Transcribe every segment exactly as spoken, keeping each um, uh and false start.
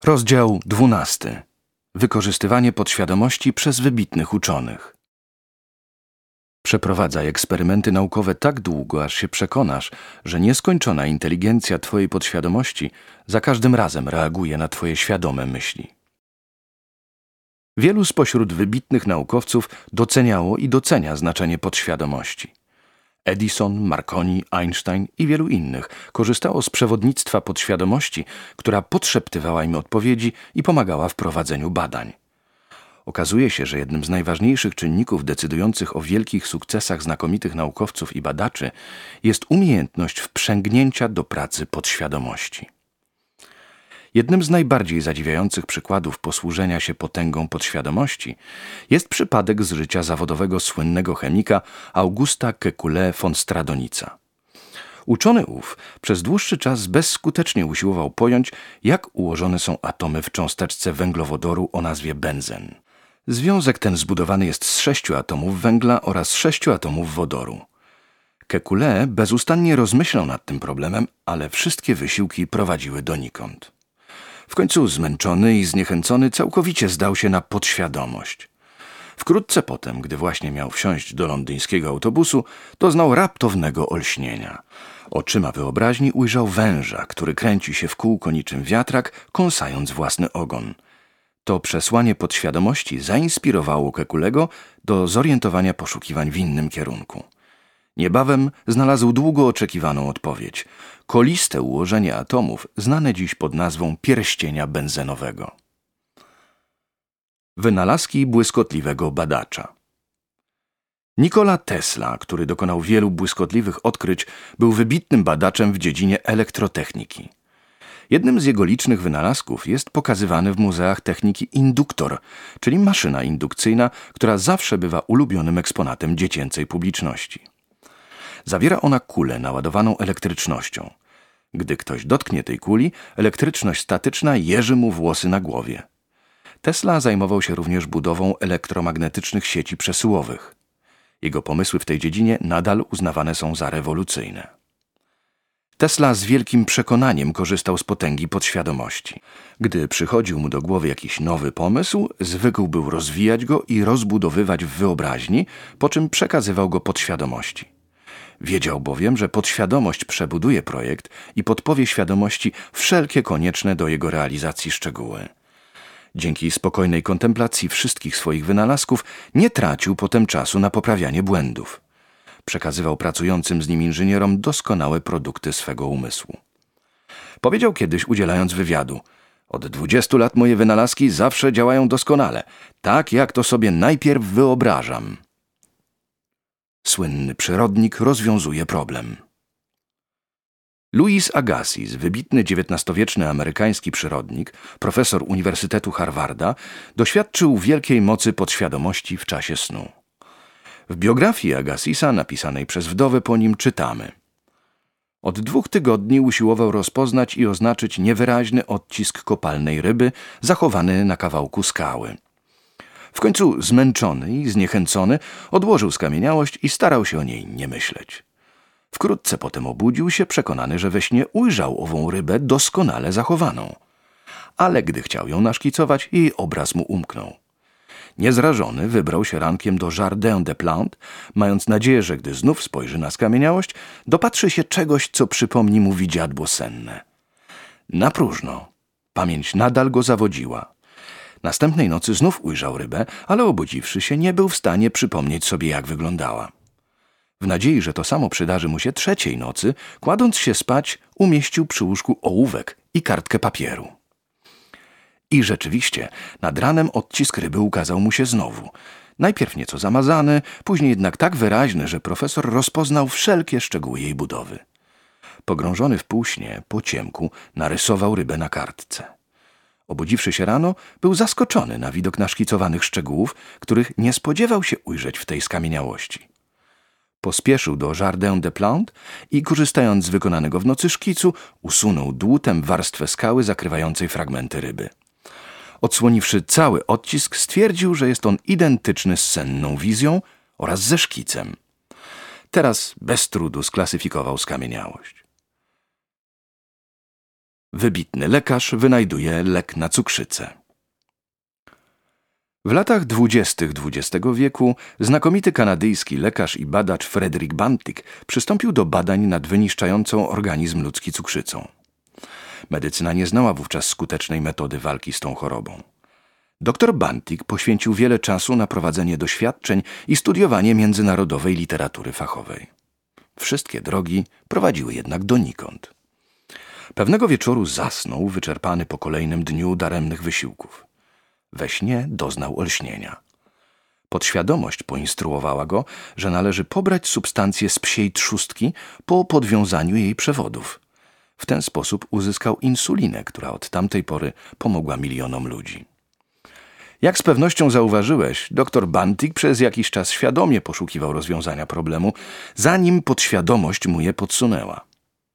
Rozdział dwunasty. Wykorzystywanie podświadomości przez wybitnych uczonych. Przeprowadzaj eksperymenty naukowe tak długo, aż się przekonasz, że nieskończona inteligencja twojej podświadomości za każdym razem reaguje na twoje świadome myśli. Wielu spośród wybitnych naukowców doceniało i docenia znaczenie podświadomości. Edison, Marconi, Einstein i wielu innych korzystało z przewodnictwa podświadomości, która podszeptywała im odpowiedzi i pomagała w prowadzeniu badań. Okazuje się, że jednym z najważniejszych czynników decydujących o wielkich sukcesach znakomitych naukowców i badaczy jest umiejętność wprzęgnięcia do pracy podświadomości. Jednym z najbardziej zadziwiających przykładów posłużenia się potęgą podświadomości jest przypadek z życia zawodowego słynnego chemika Augusta Kekulé von Stradonica. Uczony ów przez dłuższy czas bezskutecznie usiłował pojąć, jak ułożone są atomy w cząsteczce węglowodoru o nazwie benzen. Związek ten zbudowany jest z sześciu atomów węgla oraz sześciu atomów wodoru. Kekulé bezustannie rozmyślał nad tym problemem, ale wszystkie wysiłki prowadziły donikąd. W końcu zmęczony i zniechęcony całkowicie zdał się na podświadomość. Wkrótce potem, gdy właśnie miał wsiąść do londyńskiego autobusu, doznał raptownego olśnienia. Oczyma wyobraźni ujrzał węża, który kręci się w kółko niczym wiatrak, kąsając własny ogon. To przesłanie podświadomości zainspirowało Kekulego do zorientowania poszukiwań w innym kierunku. Niebawem znalazł długo oczekiwaną odpowiedź. Koliste ułożenie atomów, znane dziś pod nazwą pierścienia benzenowego. Wynalazki błyskotliwego badacza. Nikola Tesla, który dokonał wielu błyskotliwych odkryć, był wybitnym badaczem w dziedzinie elektrotechniki. Jednym z jego licznych wynalazków jest pokazywany w muzeach techniki induktor, czyli maszyna indukcyjna, która zawsze bywa ulubionym eksponatem dziecięcej publiczności. Zawiera ona kulę naładowaną elektrycznością. Gdy ktoś dotknie tej kuli, elektryczność statyczna jeży mu włosy na głowie. Tesla zajmował się również budową elektromagnetycznych sieci przesyłowych. Jego pomysły w tej dziedzinie nadal uznawane są za rewolucyjne. Tesla z wielkim przekonaniem korzystał z potęgi podświadomości. Gdy przychodził mu do głowy jakiś nowy pomysł, zwykł był rozwijać go i rozbudowywać w wyobraźni, po czym przekazywał go podświadomości. Wiedział bowiem, że podświadomość przebuduje projekt i podpowie świadomości wszelkie konieczne do jego realizacji szczegóły. Dzięki spokojnej kontemplacji wszystkich swoich wynalazków nie tracił potem czasu na poprawianie błędów. Przekazywał pracującym z nim inżynierom doskonałe produkty swego umysłu. Powiedział kiedyś, udzielając wywiadu: od dwudziestu lat moje wynalazki zawsze działają doskonale, tak jak to sobie najpierw wyobrażam. Słynny przyrodnik rozwiązuje problem. Louis Agassiz, wybitny dziewiętnastowieczny amerykański przyrodnik, profesor Uniwersytetu Harvarda, doświadczył wielkiej mocy podświadomości w czasie snu. W biografii Agassisa, napisanej przez wdowę po nim, czytamy: od dwóch tygodni usiłował rozpoznać i oznaczyć niewyraźny odcisk kopalnej ryby zachowany na kawałku skały. W końcu zmęczony i zniechęcony odłożył skamieniałość i starał się o niej nie myśleć. Wkrótce potem obudził się przekonany, że we śnie ujrzał ową rybę doskonale zachowaną. Ale gdy chciał ją naszkicować, jej obraz mu umknął. Niezrażony wybrał się rankiem do Jardin des Plantes, mając nadzieję, że gdy znów spojrzy na skamieniałość, dopatrzy się czegoś, co przypomni mu widziadło senne. Na próżno. Pamięć nadal go zawodziła. Następnej nocy znów ujrzał rybę, ale obudziwszy się, nie był w stanie przypomnieć sobie, jak wyglądała. W nadziei, że to samo przydarzy mu się trzeciej nocy, kładąc się spać, umieścił przy łóżku ołówek i kartkę papieru. I rzeczywiście, nad ranem odcisk ryby ukazał mu się znowu. Najpierw nieco zamazany, później jednak tak wyraźny, że profesor rozpoznał wszelkie szczegóły jej budowy. Pogrążony w półśnie, po ciemku, narysował rybę na kartce. Obudziwszy się rano, był zaskoczony na widok naszkicowanych szczegółów, których nie spodziewał się ujrzeć w tej skamieniałości. Pospieszył do Jardin des Plantes i, korzystając z wykonanego w nocy szkicu, usunął dłutem warstwę skały zakrywającej fragmenty ryby. Odsłoniwszy cały odcisk, stwierdził, że jest on identyczny z senną wizją oraz ze szkicem. Teraz bez trudu sklasyfikował skamieniałość. Wybitny lekarz wynajduje lek na cukrzycę. W latach dwudziestych dwudziestego wieku znakomity kanadyjski lekarz i badacz Frederick Bantig przystąpił do badań nad wyniszczającą organizm ludzki cukrzycą. Medycyna nie znała wówczas skutecznej metody walki z tą chorobą. Doktor Bantig poświęcił wiele czasu na prowadzenie doświadczeń i studiowanie międzynarodowej literatury fachowej. Wszystkie drogi prowadziły jednak donikąd. Pewnego wieczoru zasnął, wyczerpany po kolejnym dniu daremnych wysiłków. We śnie doznał olśnienia. Podświadomość poinstruowała go, że należy pobrać substancję z psiej trzustki po podwiązaniu jej przewodów. W ten sposób uzyskał insulinę, która od tamtej pory pomogła milionom ludzi. Jak z pewnością zauważyłeś, doktor Bantig przez jakiś czas świadomie poszukiwał rozwiązania problemu, zanim podświadomość mu je podsunęła.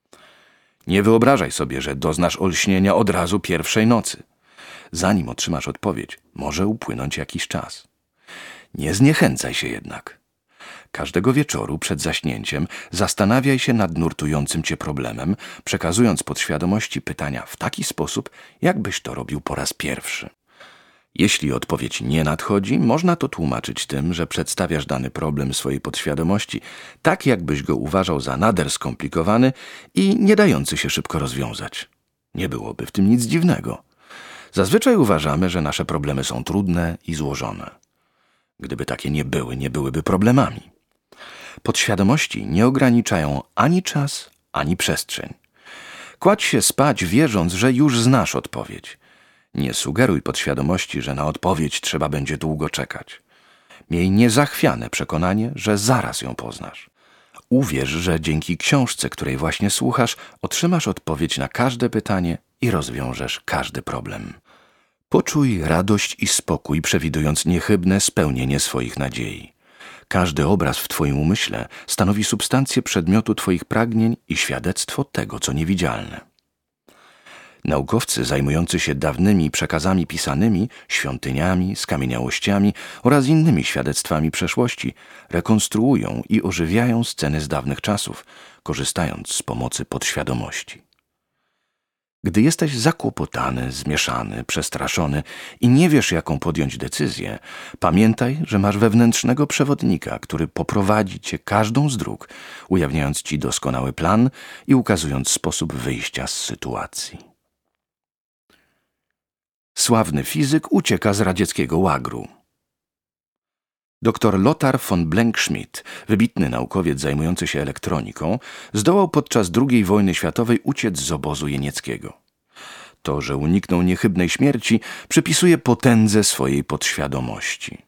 Nie wyobrażaj sobie, że doznasz olśnienia od razu pierwszej nocy. Zanim otrzymasz odpowiedź, może upłynąć jakiś czas. Nie zniechęcaj się jednak. Każdego wieczoru przed zaśnięciem zastanawiaj się nad nurtującym cię problemem, przekazując podświadomości pytania w taki sposób, jakbyś to robił po raz pierwszy. Jeśli odpowiedź nie nadchodzi, można to tłumaczyć tym, że przedstawiasz dany problem swojej podświadomości tak, jakbyś go uważał za nader skomplikowany i nie dający się szybko rozwiązać. Nie byłoby w tym nic dziwnego. Zazwyczaj uważamy, że nasze problemy są trudne i złożone. Gdyby takie nie były, nie byłyby problemami. Podświadomości nie ograniczają ani czas, ani przestrzeń. Kładź się spać, wierząc, że już znasz odpowiedź. Nie sugeruj podświadomości, że na odpowiedź trzeba będzie długo czekać. Miej niezachwiane przekonanie, że zaraz ją poznasz. Uwierz, że dzięki książce, której właśnie słuchasz, otrzymasz odpowiedź na każde pytanie i rozwiążesz każdy problem. Poczuj radość i spokój, przewidując niechybne spełnienie swoich nadziei. Każdy obraz w twoim umyśle stanowi substancję przedmiotu twoich pragnień i świadectwo tego, co niewidzialne. Naukowcy zajmujący się dawnymi przekazami pisanymi, świątyniami, skamieniałościami oraz innymi świadectwami przeszłości rekonstruują i ożywiają sceny z dawnych czasów, korzystając z pomocy podświadomości. Gdy jesteś zakłopotany, zmieszany, przestraszony i nie wiesz, jaką podjąć decyzję, pamiętaj, że masz wewnętrznego przewodnika, który poprowadzi cię każdą z dróg, ujawniając ci doskonały plan i ukazując sposób wyjścia z sytuacji. Sławny fizyk ucieka z radzieckiego łagru. Doktor Lothar von Blenkschmidt, wybitny naukowiec zajmujący się elektroniką, zdołał podczas drugiej wojny światowej uciec z obozu jenieckiego. To, że uniknął niechybnej śmierci, przypisuje potędze swojej podświadomości.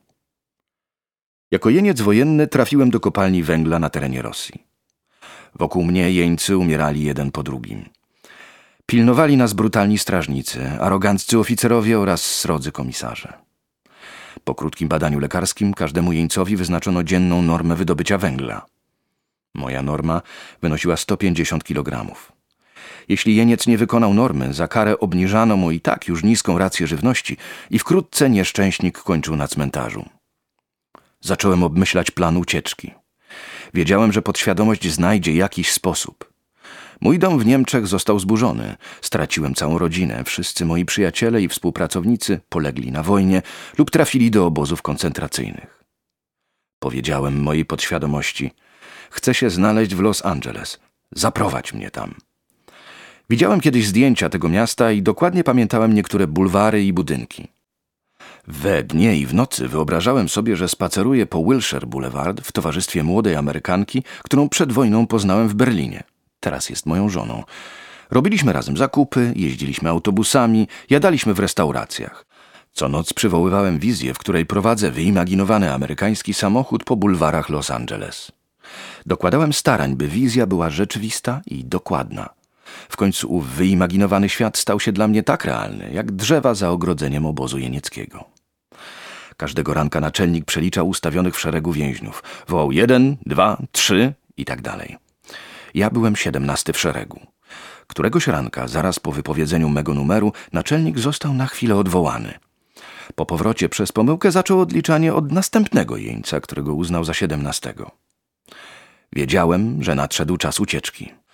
Jako jeniec wojenny trafiłem do kopalni węgla na terenie Rosji. Wokół mnie jeńcy umierali jeden po drugim. Pilnowali nas brutalni strażnicy, aroganccy oficerowie oraz srodzy komisarze. Po krótkim badaniu lekarskim każdemu jeńcowi wyznaczono dzienną normę wydobycia węgla. Moja norma wynosiła sto pięćdziesiąt kilogramów. Jeśli jeniec nie wykonał normy, za karę obniżano mu i tak już niską rację żywności i wkrótce nieszczęśnik kończył na cmentarzu. Zacząłem obmyślać plan ucieczki. Wiedziałem, że podświadomość znajdzie jakiś sposób. Mój dom w Niemczech został zburzony. Straciłem całą rodzinę. Wszyscy moi przyjaciele i współpracownicy polegli na wojnie lub trafili do obozów koncentracyjnych. Powiedziałem mojej podświadomości: chcę się znaleźć w Los Angeles. Zaprowadź mnie tam. Widziałem kiedyś zdjęcia tego miasta i dokładnie pamiętałem niektóre bulwary i budynki. We dnie i w nocy wyobrażałem sobie, że spaceruję po Wilshire Boulevard w towarzystwie młodej Amerykanki, którą przed wojną poznałem w Berlinie. Teraz jest moją żoną. Robiliśmy razem zakupy, jeździliśmy autobusami, jadaliśmy w restauracjach. Co noc przywoływałem wizję, w której prowadzę wyimaginowany amerykański samochód po bulwarach Los Angeles. Dokładałem starań, by wizja była rzeczywista i dokładna. W końcu ów wyimaginowany świat stał się dla mnie tak realny, jak drzewa za ogrodzeniem obozu jenieckiego. Każdego ranka naczelnik przeliczał ustawionych w szeregu więźniów. Wołał jeden, dwa, trzy i tak dalej. Ja byłem siedemnasty w szeregu. Któregoś ranka, zaraz po wypowiedzeniu mego numeru, naczelnik został na chwilę odwołany. Po powrocie przez pomyłkę zaczął odliczanie od następnego jeńca, którego uznał za siedemnastego. Wiedziałem, że nadszedł czas ucieczki.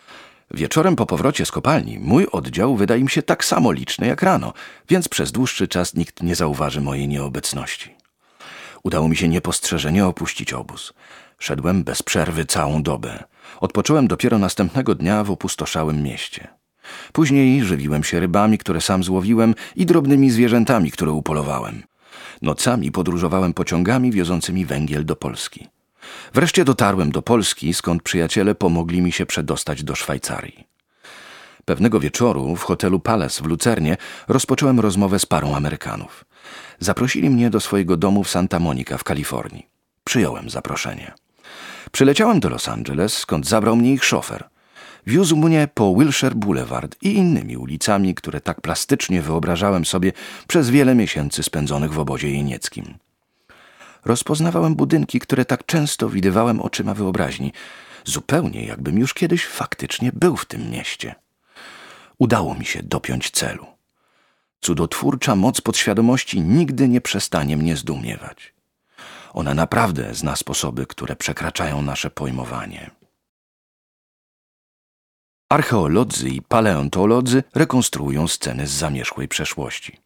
Wieczorem po powrocie z kopalni mój oddział wyda im się tak samo liczny jak rano, więc przez dłuższy czas nikt nie zauważy mojej nieobecności. Udało mi się niepostrzeżenie opuścić obóz. Szedłem bez przerwy całą dobę. Odpocząłem dopiero następnego dnia w opustoszałym mieście. Później żywiłem się rybami, które sam złowiłem, i drobnymi zwierzętami, które upolowałem. Nocami podróżowałem pociągami wiozącymi węgiel do Polski. Wreszcie dotarłem do Polski, skąd przyjaciele pomogli mi się przedostać do Szwajcarii. Pewnego wieczoru w hotelu Palace w Lucernie rozpocząłem rozmowę z parą Amerykanów. Zaprosili mnie do swojego domu w Santa Monica w Kalifornii. Przyjąłem zaproszenie. Przyleciałem do Los Angeles, skąd zabrał mnie ich szofer. Wiózł mnie po Wilshire Boulevard i innymi ulicami, które tak plastycznie wyobrażałem sobie przez wiele miesięcy spędzonych w obozie jenieckim. Rozpoznawałem budynki, które tak często widywałem oczyma wyobraźni, zupełnie jakbym już kiedyś faktycznie był w tym mieście. Udało mi się dopiąć celu. Cudotwórcza moc podświadomości nigdy nie przestanie mnie zdumiewać. Ona naprawdę zna sposoby, które przekraczają nasze pojmowanie. Archeolodzy i paleontolodzy rekonstruują sceny z zamierzchłej przeszłości.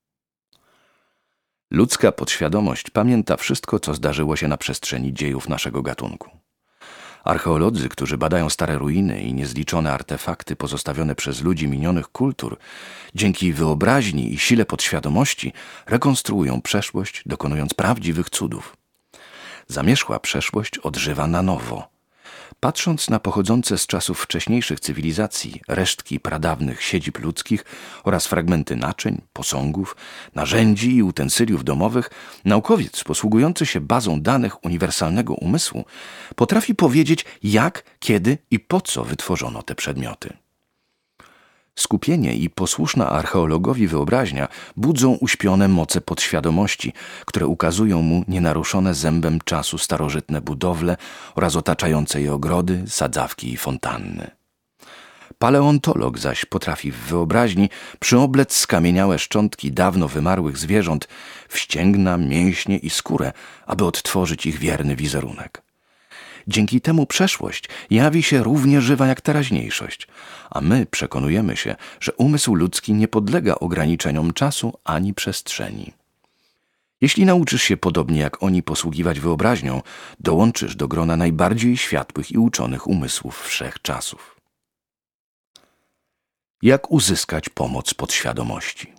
Ludzka podświadomość pamięta wszystko, co zdarzyło się na przestrzeni dziejów naszego gatunku. Archeolodzy, którzy badają stare ruiny i niezliczone artefakty pozostawione przez ludzi minionych kultur, dzięki wyobraźni i sile podświadomości rekonstruują przeszłość, dokonując prawdziwych cudów. Zamierzchła przeszłość odżywa na nowo. Patrząc na pochodzące z czasów wcześniejszych cywilizacji resztki pradawnych siedzib ludzkich oraz fragmenty naczyń, posągów, narzędzi i utensyliów domowych, naukowiec posługujący się bazą danych uniwersalnego umysłu potrafi powiedzieć, jak, kiedy i po co wytworzono te przedmioty. Skupienie i posłuszna archeologowi wyobraźnia budzą uśpione moce podświadomości, które ukazują mu nienaruszone zębem czasu starożytne budowle oraz otaczające je ogrody, sadzawki i fontanny. Paleontolog zaś potrafi w wyobraźni przyoblec skamieniałe szczątki dawno wymarłych zwierząt w ścięgna, mięśnie i skórę, aby odtworzyć ich wierny wizerunek. Dzięki temu przeszłość jawi się równie żywa jak teraźniejszość, a my przekonujemy się, że umysł ludzki nie podlega ograniczeniom czasu ani przestrzeni. Jeśli nauczysz się podobnie jak oni posługiwać wyobraźnią, dołączysz do grona najbardziej światłych i uczonych umysłów wszechczasów. Jak uzyskać pomoc podświadomości?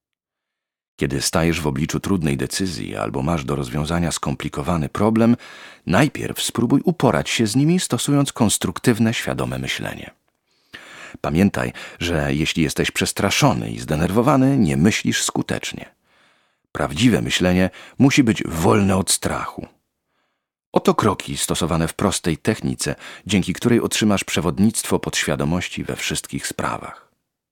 Kiedy stajesz w obliczu trudnej decyzji albo masz do rozwiązania skomplikowany problem, najpierw spróbuj uporać się z nimi, stosując konstruktywne, świadome myślenie. Pamiętaj, że jeśli jesteś przestraszony i zdenerwowany, nie myślisz skutecznie. Prawdziwe myślenie musi być wolne od strachu. Oto kroki stosowane w prostej technice, dzięki której otrzymasz przewodnictwo podświadomości we wszystkich sprawach.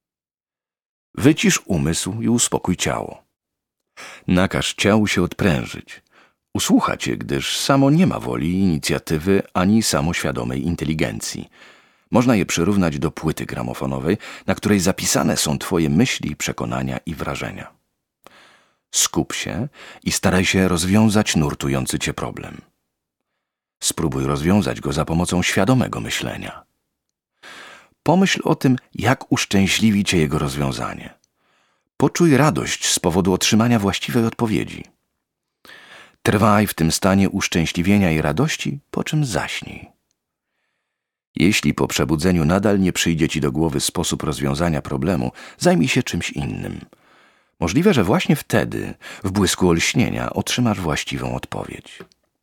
Wycisz umysł i uspokój ciało. Nakaż ciału się odprężyć. Usłuchać je, gdyż samo nie ma woli, inicjatywy ani samoświadomej inteligencji. Można je przyrównać do płyty gramofonowej, na której zapisane są twoje myśli, przekonania i wrażenia. Skup się i staraj się rozwiązać nurtujący cię problem. Spróbuj rozwiązać go za pomocą świadomego myślenia. Pomyśl o tym, jak uszczęśliwi cię jego rozwiązanie. Poczuj radość z powodu otrzymania właściwej odpowiedzi. Trwaj w tym stanie uszczęśliwienia i radości, po czym zaśnij. Jeśli po przebudzeniu nadal nie przyjdzie ci do głowy sposób rozwiązania problemu, zajmij się czymś innym. Możliwe, że właśnie wtedy, w błysku olśnienia, otrzymasz właściwą odpowiedź.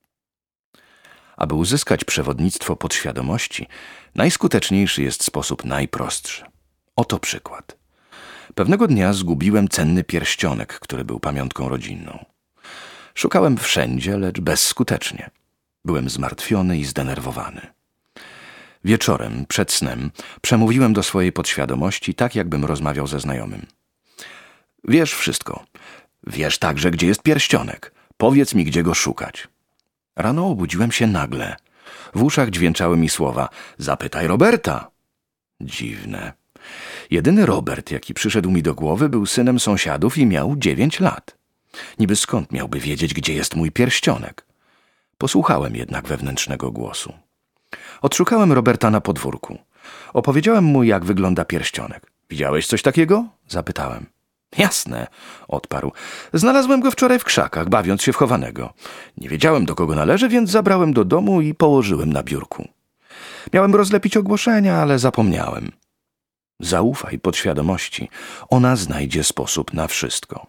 Aby uzyskać przewodnictwo podświadomości, najskuteczniejszy jest sposób najprostszy. Oto przykład. Pewnego dnia zgubiłem cenny pierścionek, który był pamiątką rodzinną. Szukałem wszędzie, lecz bezskutecznie. Byłem zmartwiony i zdenerwowany. Wieczorem, przed snem, przemówiłem do swojej podświadomości tak, jakbym rozmawiał ze znajomym. Wiesz wszystko. Wiesz także, gdzie jest pierścionek. Powiedz mi, gdzie go szukać. Rano obudziłem się nagle. W uszach dźwięczały mi słowa: zapytaj Roberta. Dziwne. Jedyny Robert, jaki przyszedł mi do głowy, był synem sąsiadów i miał dziewięć lat. Niby skąd miałby wiedzieć, gdzie jest mój pierścionek? Posłuchałem jednak wewnętrznego głosu. Odszukałem Roberta na podwórku. Opowiedziałem mu, jak wygląda pierścionek. Widziałeś coś takiego? Zapytałem. Jasne, odparł. Znalazłem go wczoraj w krzakach, bawiąc się w chowanego. Nie wiedziałem, do kogo należy, więc zabrałem do domu i położyłem na biurku. Miałem rozlepić ogłoszenia, ale zapomniałem. Zaufaj podświadomości. Ona znajdzie sposób na wszystko.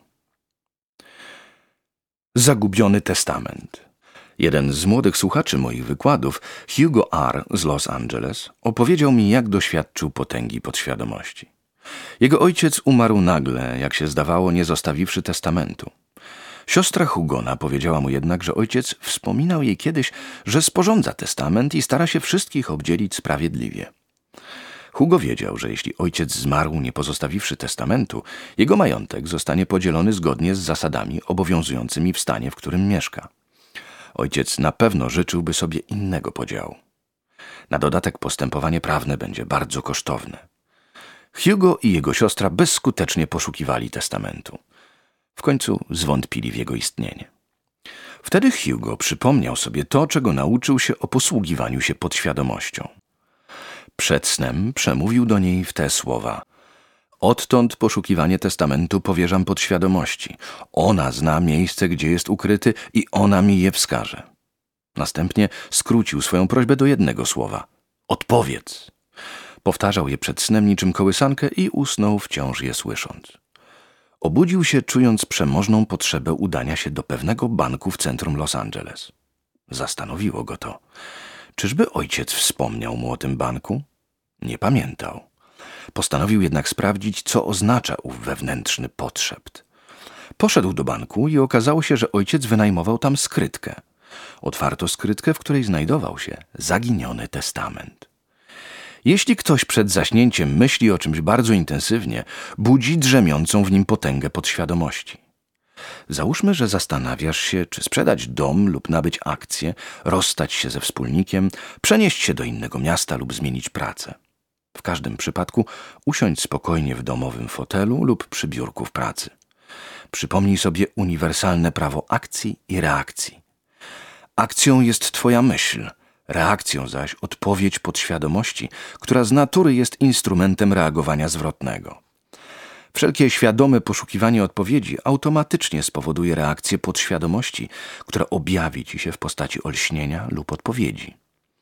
Zagubiony testament. Jeden z młodych słuchaczy moich wykładów, Hugo R. z Los Angeles, opowiedział mi, jak doświadczył potęgi podświadomości. Jego ojciec umarł nagle, jak się zdawało, nie zostawiwszy testamentu. Siostra Hugona powiedziała mu jednak, że ojciec wspominał jej kiedyś, że sporządza testament i stara się wszystkich obdzielić sprawiedliwie. Hugo wiedział, że jeśli ojciec zmarł, nie pozostawiwszy testamentu, jego majątek zostanie podzielony zgodnie z zasadami obowiązującymi w stanie, w którym mieszka. Ojciec na pewno życzyłby sobie innego podziału. Na dodatek postępowanie prawne będzie bardzo kosztowne. Hugo i jego siostra bezskutecznie poszukiwali testamentu. W końcu zwątpili w jego istnienie. Wtedy Hugo przypomniał sobie to, czego nauczył się o posługiwaniu się podświadomością. Przed snem przemówił do niej w te słowa. Odtąd poszukiwanie testamentu powierzam podświadomości. Ona zna miejsce, gdzie jest ukryty i ona mi je wskaże. Następnie skrócił swoją prośbę do jednego słowa. Odpowiedz. Powtarzał je przed snem niczym kołysankę i usnął wciąż je słysząc. Obudził się, czując przemożną potrzebę udania się do pewnego banku w centrum Los Angeles. Zastanowiło go to. Czyżby ojciec wspomniał mu o tym banku? Nie pamiętał. Postanowił jednak sprawdzić, co oznacza ów wewnętrzny podszept. Poszedł do banku i okazało się, że ojciec wynajmował tam skrytkę. Otwarto skrytkę, w której znajdował się zaginiony testament. Jeśli ktoś przed zaśnięciem myśli o czymś bardzo intensywnie, budzi drzemiącą w nim potęgę podświadomości. Załóżmy, że zastanawiasz się, czy sprzedać dom lub nabyć akcje, rozstać się ze wspólnikiem, przenieść się do innego miasta lub zmienić pracę. W każdym przypadku usiądź spokojnie w domowym fotelu lub przy biurku w pracy. Przypomnij sobie uniwersalne prawo akcji i reakcji. Akcją jest twoja myśl, reakcją zaś odpowiedź podświadomości, która z natury jest instrumentem reagowania zwrotnego. Wszelkie świadome poszukiwanie odpowiedzi automatycznie spowoduje reakcję podświadomości, która objawi ci się w postaci olśnienia lub odpowiedzi.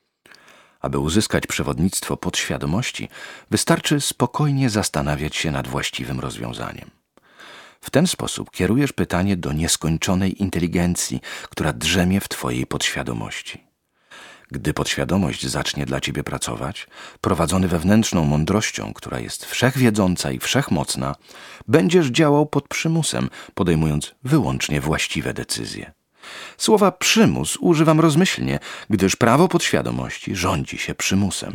Aby uzyskać przewodnictwo podświadomości, wystarczy spokojnie zastanawiać się nad właściwym rozwiązaniem. W ten sposób kierujesz pytanie do nieskończonej inteligencji, która drzemie w twojej podświadomości. Gdy podświadomość zacznie dla ciebie pracować, prowadzony wewnętrzną mądrością, która jest wszechwiedząca i wszechmocna, będziesz działał pod przymusem, podejmując wyłącznie właściwe decyzje. Słowa przymus używam rozmyślnie, gdyż prawo podświadomości rządzi się przymusem.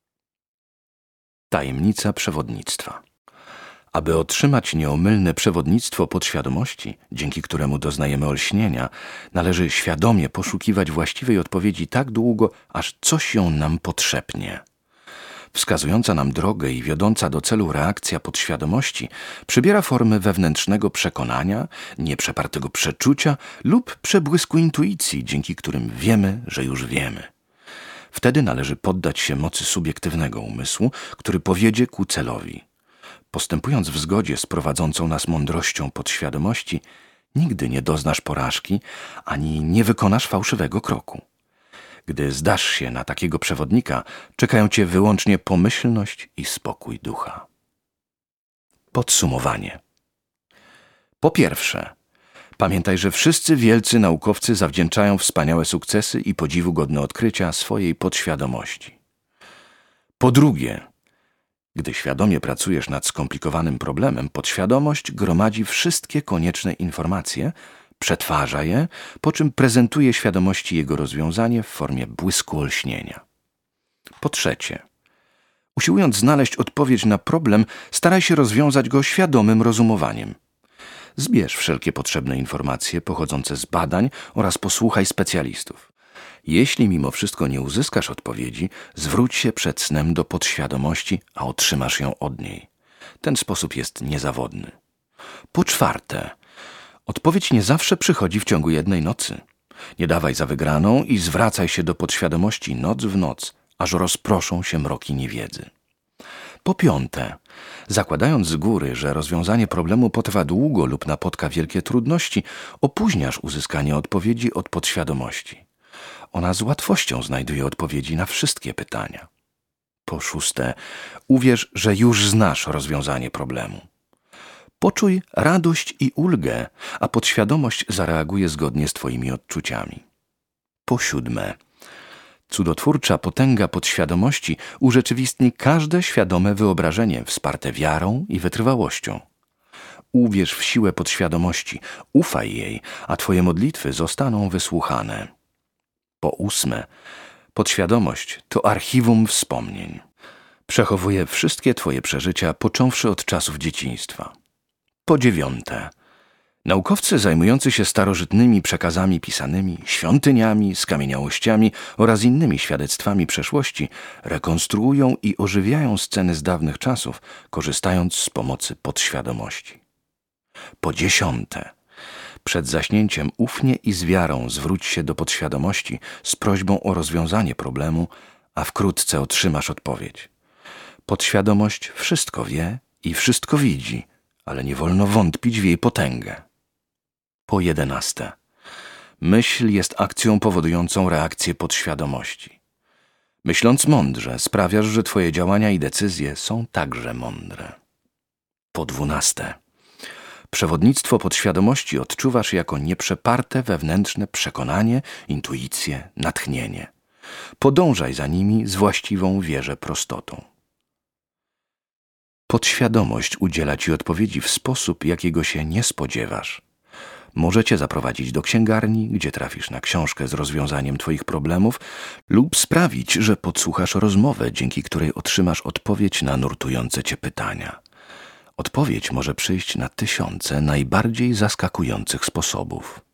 Tajemnica przewodnictwa. Aby otrzymać nieomylne przewodnictwo podświadomości, dzięki któremu doznajemy olśnienia, należy świadomie poszukiwać właściwej odpowiedzi tak długo, aż coś ją nam potrzepnie. Wskazująca nam drogę i wiodąca do celu reakcja podświadomości przybiera formę wewnętrznego przekonania, nieprzepartego przeczucia lub przebłysku intuicji, dzięki którym wiemy, że już wiemy. Wtedy należy poddać się mocy subiektywnego umysłu, który powiedzie ku celowi. Postępując w zgodzie z prowadzącą nas mądrością podświadomości, nigdy nie doznasz porażki, ani nie wykonasz fałszywego kroku. Gdy zdasz się na takiego przewodnika, czekają cię wyłącznie pomyślność i spokój ducha. Podsumowanie. Po pierwsze, pamiętaj, że wszyscy wielcy naukowcy zawdzięczają wspaniałe sukcesy i podziwu godne odkrycia swojej podświadomości. Po drugie, gdy świadomie pracujesz nad skomplikowanym problemem, podświadomość gromadzi wszystkie konieczne informacje, przetwarza je, po czym prezentuje świadomości jego rozwiązanie w formie błysku olśnienia. Po trzecie, usiłując znaleźć odpowiedź na problem, staraj się rozwiązać go świadomym rozumowaniem. Zbierz wszelkie potrzebne informacje pochodzące z badań oraz posłuchaj specjalistów. Jeśli mimo wszystko nie uzyskasz odpowiedzi, zwróć się przed snem do podświadomości, a otrzymasz ją od niej. Ten sposób jest niezawodny. Po czwarte, odpowiedź nie zawsze przychodzi w ciągu jednej nocy. Nie dawaj za wygraną i zwracaj się do podświadomości noc w noc, aż rozproszą się mroki niewiedzy. Po piąte, zakładając z góry, że rozwiązanie problemu potrwa długo lub napotka wielkie trudności, opóźniasz uzyskanie odpowiedzi od podświadomości. Ona z łatwością znajduje odpowiedzi na wszystkie pytania. Po szóste, uwierz, że już znasz rozwiązanie problemu. Poczuj radość i ulgę, a podświadomość zareaguje zgodnie z twoimi odczuciami. Po siódme, cudotwórcza potęga podświadomości urzeczywistni każde świadome wyobrażenie wsparte wiarą i wytrwałością. Uwierz w siłę podświadomości, ufaj jej, a twoje modlitwy zostaną wysłuchane. Po ósme, podświadomość to archiwum wspomnień. Przechowuje wszystkie twoje przeżycia, począwszy od czasów dzieciństwa. Po dziewiąte, naukowcy zajmujący się starożytnymi przekazami pisanymi, świątyniami, skamieniałościami oraz innymi świadectwami przeszłości rekonstruują i ożywiają sceny z dawnych czasów, korzystając z pomocy podświadomości. Po dziesiąte, przed zaśnięciem ufnie i z wiarą zwróć się do podświadomości z prośbą o rozwiązanie problemu, a wkrótce otrzymasz odpowiedź. Podświadomość wszystko wie i wszystko widzi, ale nie wolno wątpić w jej potęgę. Po jedenaste, myśl jest akcją powodującą reakcję podświadomości. Myśląc mądrze, sprawiasz, że twoje działania i decyzje są także mądre. Po dwunaste, przewodnictwo podświadomości odczuwasz jako nieprzeparte wewnętrzne przekonanie, intuicję, natchnienie. Podążaj za nimi z właściwą wierze prostotą. Podświadomość udziela ci odpowiedzi w sposób, jakiego się nie spodziewasz. Może cię zaprowadzić do księgarni, gdzie trafisz na książkę z rozwiązaniem twoich problemów, lub sprawić, że podsłuchasz rozmowę, dzięki której otrzymasz odpowiedź na nurtujące cię pytania. Odpowiedź może przyjść na tysiące najbardziej zaskakujących sposobów.